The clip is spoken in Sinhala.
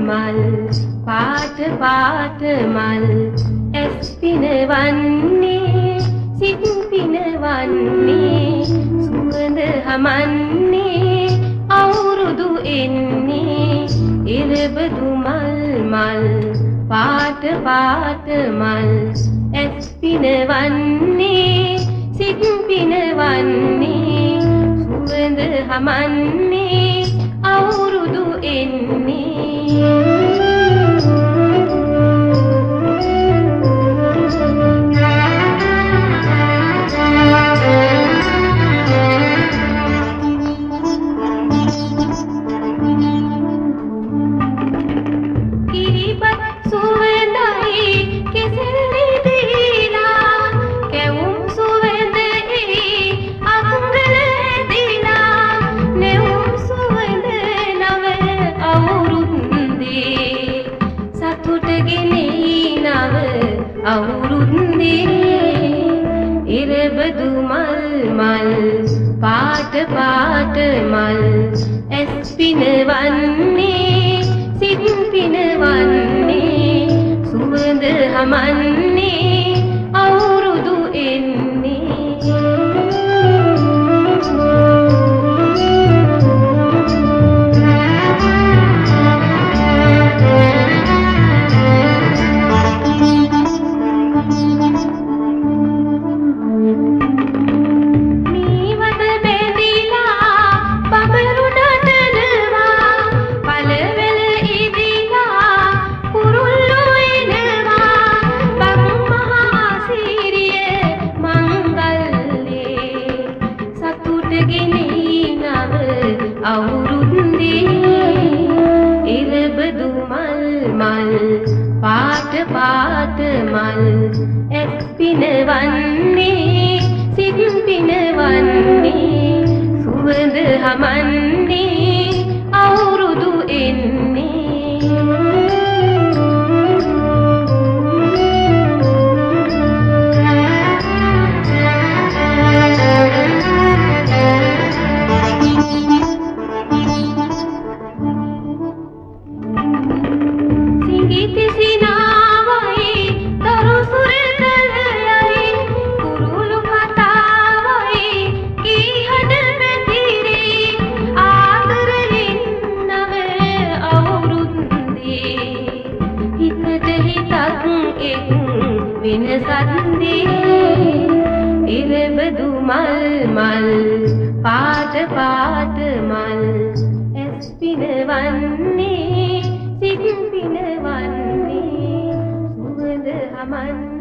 මල් පාට පාට මල් ඇස් පිනවන්නේ සිත් පිනවන්නේ සුවඳ හමන්නේ අවුරුදු එන්නේ ඉරබදු මල් මල් පාට පාට මල් ඇස් පිනවන්නේ සිත් පිනවන්නේ සුවඳ හමන්නේ අවුරුදු එන්නේ අවුරුද්දේ ඉරබදු මල් මල් පාට පාට මල් ඇස් පිනවන්නේ සිත් පිනවන්නේ සුවඳ හමන්නේ අවුරුදු එන්නේ අවුරුද්දේ ඉරබදු මල් මල් පාට පාට මල් ඇස් පිනවන්නේ සිත් පිනවන්නේ සුවඳ හමන්නේ අවුරුදු එන්නේ ඉරබදු මල් මල් පාට පාට මල් ඇස් පිනවන්නේ සිත් පිනවන්නේ සුවඳ හමන්නේ